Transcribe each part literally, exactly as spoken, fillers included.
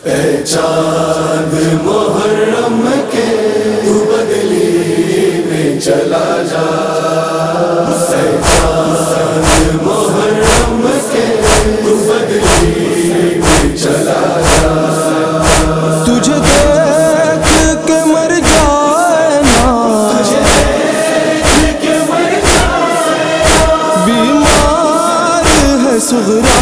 اے چاند محرم کے تو بدلی میں چلا جا، اے چاند محرم کے تو بدلی میں چلا جا، تجھے دیکھ کے مر جائے نا، تجھے دیکھ کے مر جائے نا، بیمار ہے صغرا،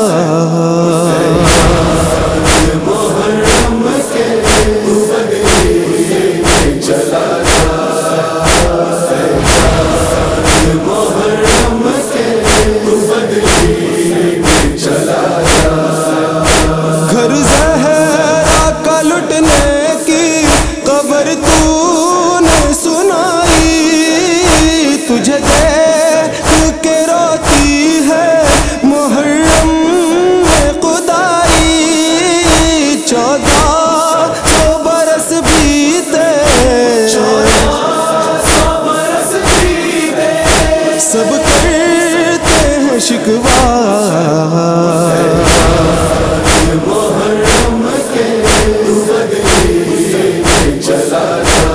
محرم کے تو بدلی میں چلا جا، محرم کے تو بدلی میں چلا جا، گھر زہرا کا لٹنے کی خبر تو نے سنائی، تجھے دیکھ کے روتی ہے محرم میں خدائی، چودہ سو برس بیتے، چودہ سو برس بیتے، سب کرتے ہیں شکوہ، محرم کے تو بدلی میں چلا جا،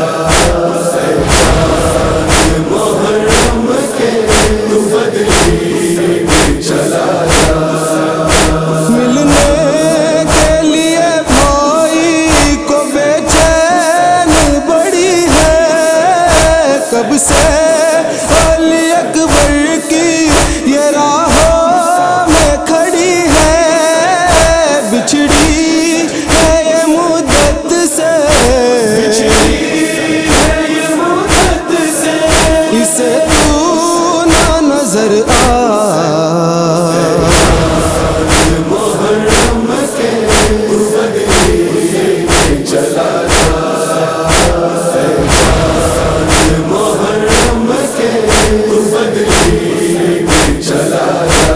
محرم کے تو بدلی میں چلا جا، ملنے کے لیے بھائی کو بے چین بڑی ہے، کب سے علی اکبر کی یہ راہوں میں کھڑی ہے، بچھڑی ہے یہ مدت سے، اسے تو نہ نظر آ، محرم کے تو بدلی میں چلا جا، محرم کے تو بدلی میں چلا جا،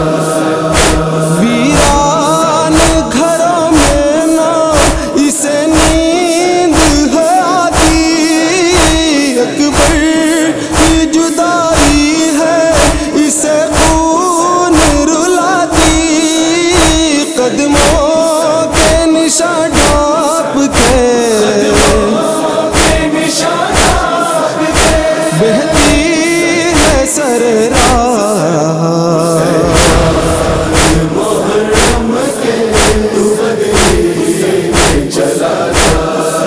ویران گھروں میں نہ اسے نیند ہے آتی، اکبر کی جدائی ہے اسے خون رلاتی، قدموں کے نشان ڈھانپ کے بہتی ہے سر راہ، محرم کے تو بدلی میں چلا جا،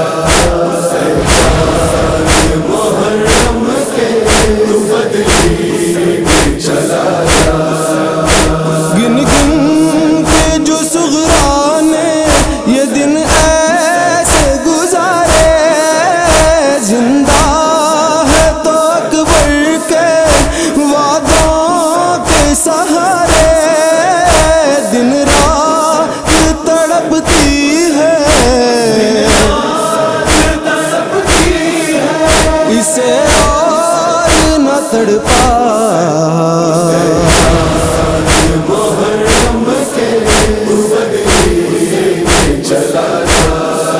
محرم کے تو بدلی میں چلا جا، گن گن کے جو صغرا نے یہ دن ایسے گزارے، زندہ ہے تو اکبر کے وعدوں کے سہارے، دن رات تڑپتی ہے اسے اور نہ تڑپا، محرم کے تو بدلی میں چلا جا،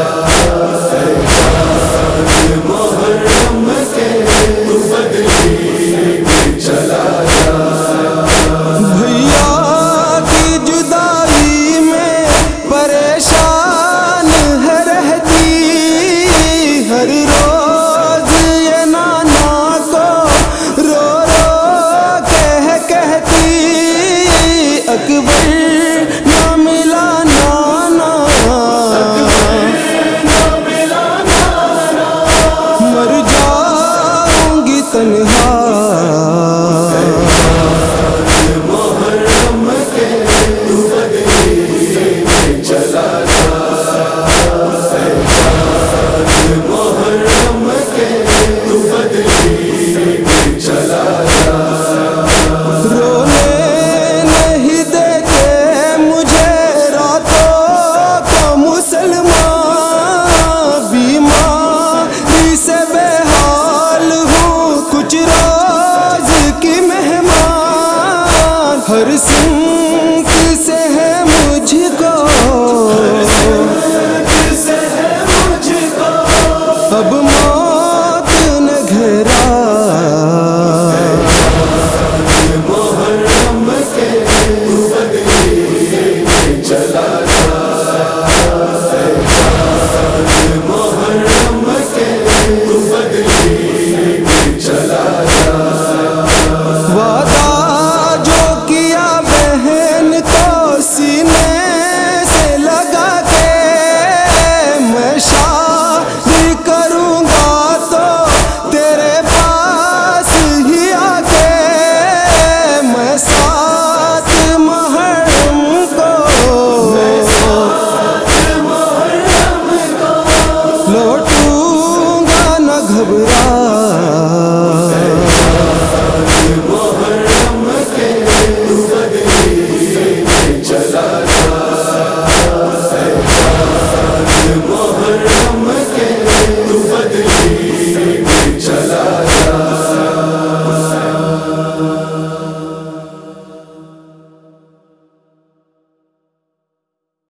محرم کے تو بدلی میں چلا جا، بھیا کی جدائی میں پریشان ہے رہتی، ہر روز یہ نانا کو رو رو کہہ کہتی، اکبر نہ ملا نانا، مر جاؤں گی تنہا، محرم کے تو بدلی میں چلا جا،